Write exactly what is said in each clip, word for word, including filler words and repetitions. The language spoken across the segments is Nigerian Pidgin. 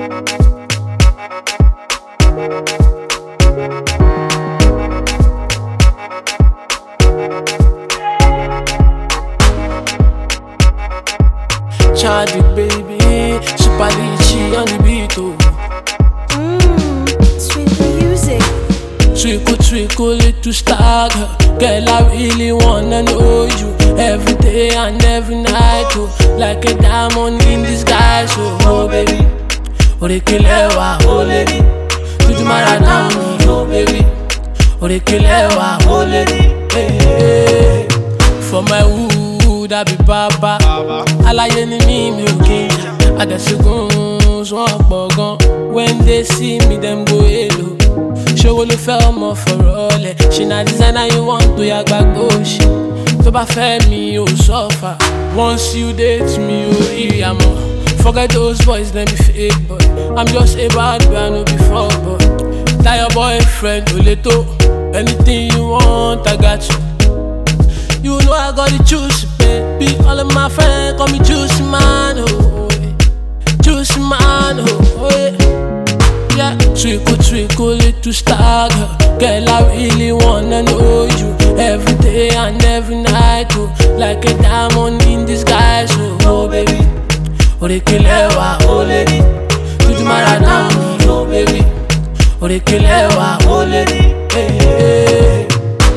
Charlie baby, super lychee on the beat oh. Mmm, sweet music. Twinkle twinkle little star girl, girl I really wanna know you every day and every night oh. Like a diamond in disguise oh, oh baby. Orekelewa oh lady, tuju mara down me oh baby. Orekelewa oh lady, hey, hey. For my wood I be baba, alaye ni mi mi o kinja. Adesegun swan pọ̀ gan, when they see me them go hello. Ṣòwò ló fẹ́ ọmọ fọ̀rọ̀ ọlẹ̀, ṣe na designer you want to ya gbàgbó ṣe. Tó bá fẹ́ mi ò suffer, once you date me ò rí àmọ́. Forget those boys, them be fake boy. I'm just a bad boy, I no be fuck boy. Tell your boyfriend, Oleto. Anything you want, I got you. You know I got the juice, baby. All of my friends call me juicy man, oh yeah. Juicy man, oh yeah. Yeah, twinkle twinkle little star girl, girl I really wanna know you every day and every night, oh. Like a diamond in disguise, oh, oh baby. Orekelewa oh lady, tuju mara down me oh baby. Orekelewa oh lady, hey, hey.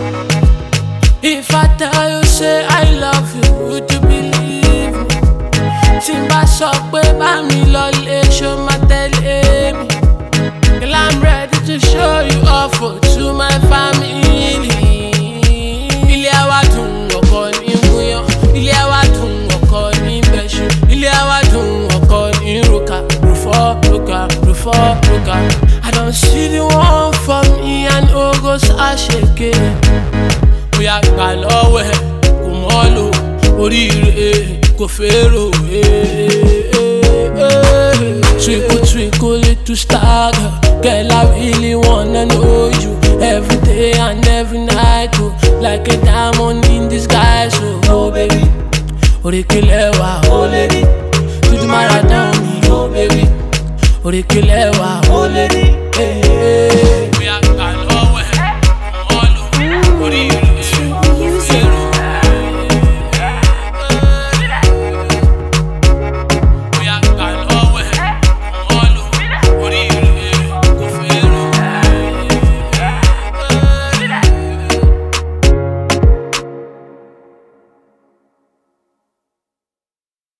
If I tell you say I love you, would you believe me? Timba sọ pé bá mi lọlé, ṣó ma tẹ̀lé mi? Girl I'm ready to show you off to my family. Ilé wa dùn ọkọ ní gúnyán, ilé wa dùn ọkọ ní bẹ́ṣu, ilé wa dùn ọkọ ní roka, rufo roka, rufo roka. I don't see the one for me and Ogos Asheke. Bóyá gbà lọ́wọ́ ẹ̀ kò mọ́ lò, oríire kò fèrò. Twinkle twinkle little star girl, girl I really wanna know you every day and every night oh. Like a diamond in disguise oh, oh baby. Orekelewa oh lady, tuju mara down me oh baby. Orekelewa